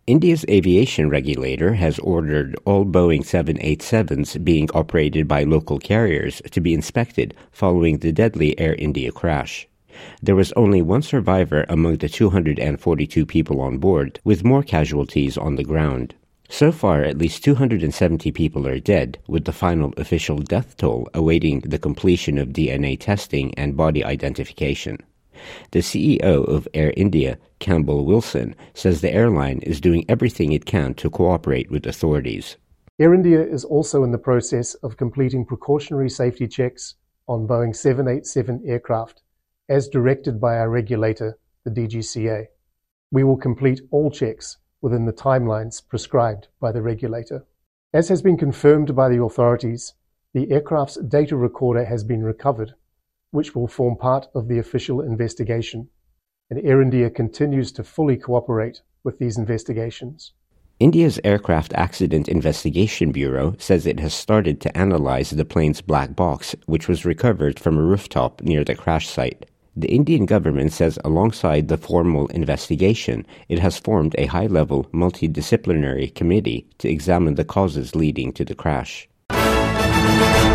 India's aviation regulator has ordered all Boeing 787s being operated by local carriers to be inspected following the deadly Air India crash. There was only one survivor among the 242 people on board, with more casualties on the ground. So far, at least 270 people are dead, with the final official death toll awaiting the completion of DNA testing and body identification. The CEO of Air India, Campbell Wilson, says the airline is doing everything it can to cooperate with authorities. Air India is also in the process of completing precautionary safety checks on Boeing 787 aircraft, as directed by our regulator, the DGCA. We will complete all checks within the timelines prescribed by the regulator. As has been confirmed by the authorities, the aircraft's data recorder has been recovered, which will form part of the official investigation, and Air India continues to fully cooperate with these investigations. India's Aircraft Accident Investigation Bureau says it has started to analyze the plane's black box, which was recovered from a rooftop near the crash site. The Indian government says alongside the formal investigation, it has formed a high-level multidisciplinary committee to examine the causes leading to the crash.